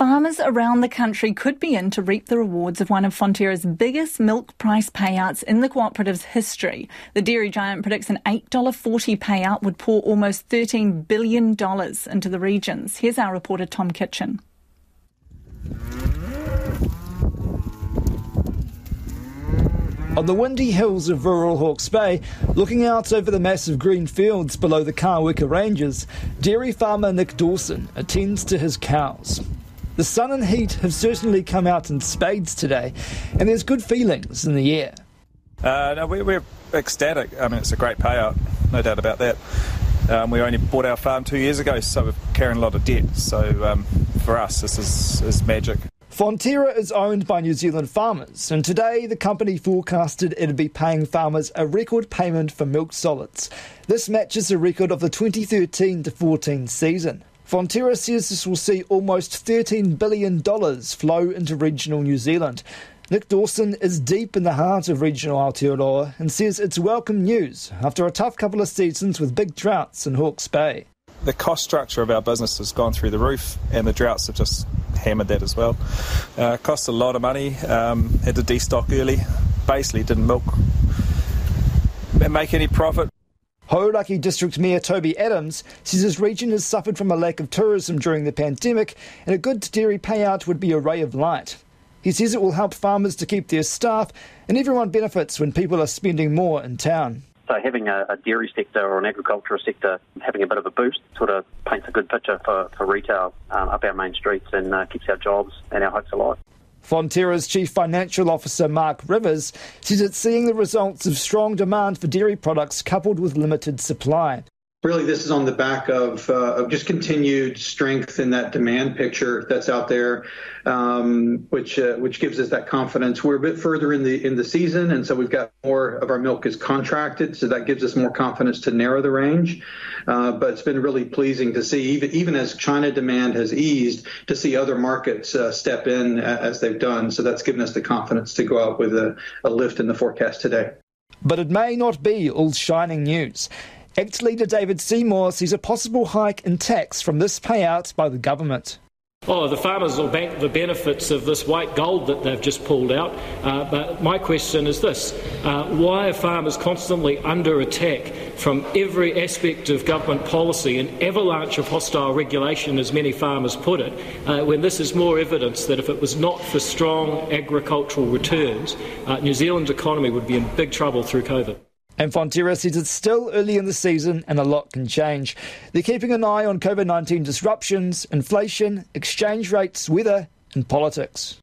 Farmers around the country could be in to reap the rewards of one of Fonterra's biggest milk price payouts in the cooperative's history. The dairy giant predicts an $8.40 payout would pour almost $13 billion into the regions. Here's our reporter Tom Kitchen. On the windy hills of rural Hawke's Bay, looking out over the massive green fields below the Kāweka Ranges, dairy farmer Nick Dawson attends to his cows. The sun and heat have certainly come out in spades today, and there's good feelings in the air. No, we're ecstatic. I mean, it's a great payout, no doubt about that. We only bought our farm 2 years ago, so we're carrying a lot of debt. So for us, this is magic. Fonterra is owned by New Zealand farmers, and today the company forecasted it'd be paying farmers a record payment for milk solids. This matches the record of the 2013-14 season. Fonterra says this will see almost $13 billion flow into regional New Zealand. Nick Dawson is deep in the heart of regional Aotearoa and says it's welcome news after a tough couple of seasons with big droughts in Hawke's Bay. The cost structure of our business has gone through the roof, and the droughts have just hammered that as well. Cost a lot of money, had to destock early, basically didn't make any profit. Hauraki District Mayor Toby Adams says his region has suffered from a lack of tourism during the pandemic, and a good dairy payout would be a ray of light. He says it will help farmers to keep their staff, and everyone benefits when people are spending more in town. So having a dairy sector or an agricultural sector having a bit of a boost sort of paints a good picture for retail up our main streets and keeps our jobs and our hopes alive. Fonterra's Chief Financial Officer Mark Rivers says it's seeing the results of strong demand for dairy products coupled with limited supply. Really, this is on the back of just continued strength in that demand picture that's out there, which gives us that confidence. We're a bit further in the season, and so we've got more of our milk is contracted, so that gives us more confidence to narrow the range. But it's been really pleasing to see, even as China demand has eased, to see other markets step in as they've done. So that's given us the confidence to go out with a lift in the forecast today. But it may not be all shining news. ACT leader David Seymour sees a possible hike in tax from this payout by the government. The farmers will bank the benefits of this white gold that they've just pulled out. But my question is this. Why are farmers constantly under attack from every aspect of government policy, an avalanche of hostile regulation, as many farmers put it, when this is more evidence that if it was not for strong agricultural returns, New Zealand's economy would be in big trouble through COVID. And Fonterra says it's still early in the season and a lot can change. They're keeping an eye on COVID-19 disruptions, inflation, exchange rates, weather and politics.